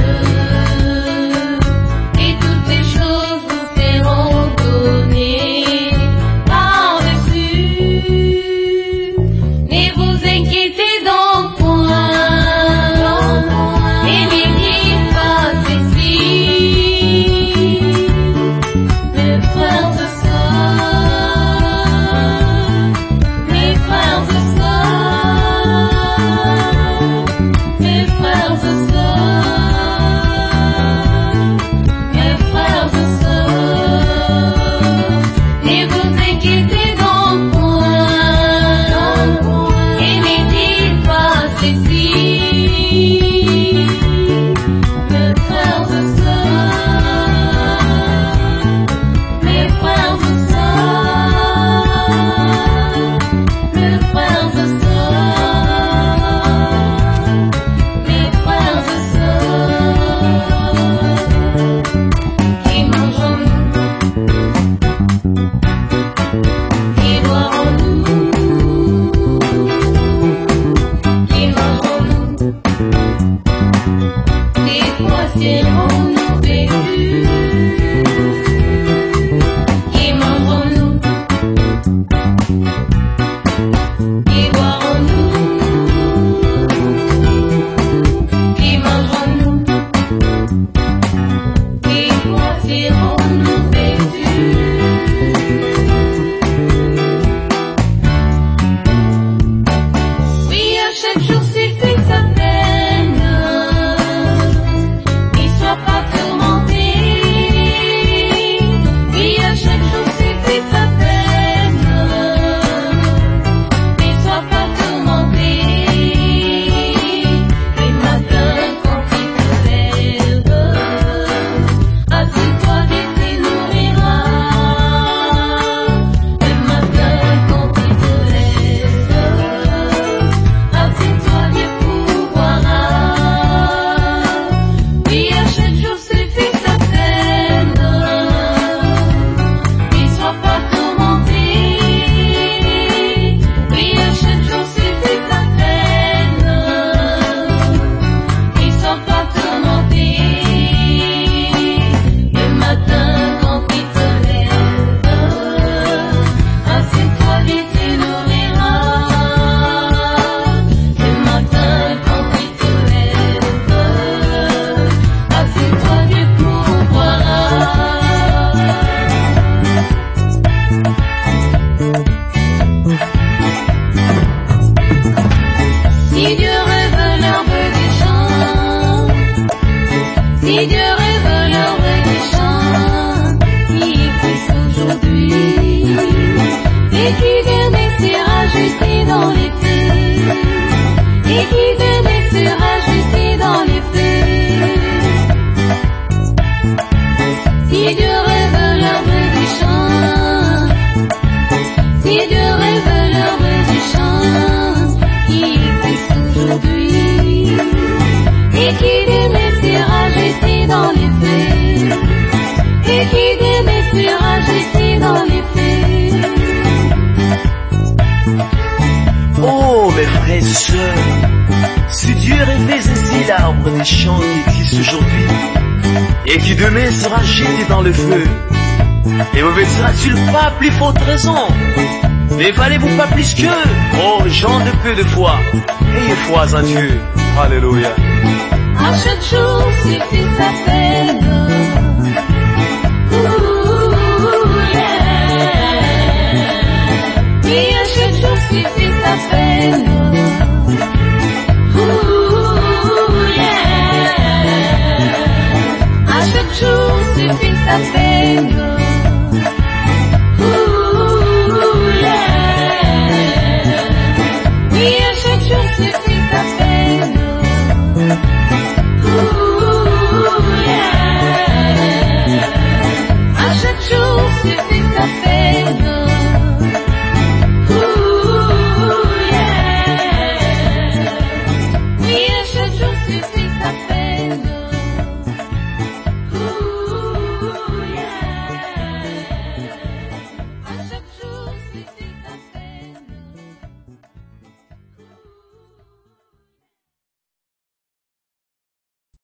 et toutes les choses vous seront données par-dessus. Ne vous inquiétez donc point, et n'ayez pas ceci, mes frères et sœurs, mes frères et sœurs, mes frères et sœurs, mes frères et sœurs. Ne vous inquiétez donc point, et n'ayez pas ceci, mes frères et sœurs, mes frères et sœurs, mes frères et sœurs, mes frères et sœurs. Qui mangeons-nous? Qui boirons-nous? Qui mangerons-nous? De quoi serons-nous vêtus? Qui mangerons-nous? Qui boirons-nous? Qui mangerons-nous? De quoi serons-nous vêtus? Oui, à chaque jour suffit sa peine, qu'il soit pas tourmenté. Oui, à chaque jour suffit sa peine, qu'il soit pas tourmenté. Le matin quand il te lève, assieds-toi, Dieu te nourrira. Le matin quand il te lève, assieds-toi, Dieu pourvoira. Oui, à chaque jour suffit sa peine, qu'il soit pas tourmenté. Oui, à chaque jour suffit sa peine, qu'il soit pas tourmenté. Le matin quand il te lève, assieds-toi, Dieu te nourrira. Le matin quand il te lève, assieds-toi, Dieu pourvoira. Si Dieu rêve l'herbe des champs, si Dieu rêve l'herbe des champs, qui pousse aujourd'hui, et qui demain sera jeté dans les feux, et qui demain sera jeté dans les feux. Si Dieu rêve l'herbe du champ, si Dieu rêve l'herbe du champ, qui pousse aujourd'hui, et qui demain sera jeté dans les feux, et qui demain sera jeté dans les feux. Oh, mes frères et sœurs, si Dieu rêvait ainsi l'arbre des champs qui existe aujourd'hui et qui demain sera jeté dans le feu, et vous sera-t-il pas plus forte raison? Mais valez-vous pas plus que, oh gens de peu de foi, ayez foi en Dieu. Alléluia. À chaque jour suffit sa peine. Yeah. Oui, à chaque jour suffit sa peine. Yeah. À chaque jour suffit sa peine. Yeah. Oui, à chaque jour suffit sa peine. Yeah. À chaque jour suffit sa peine.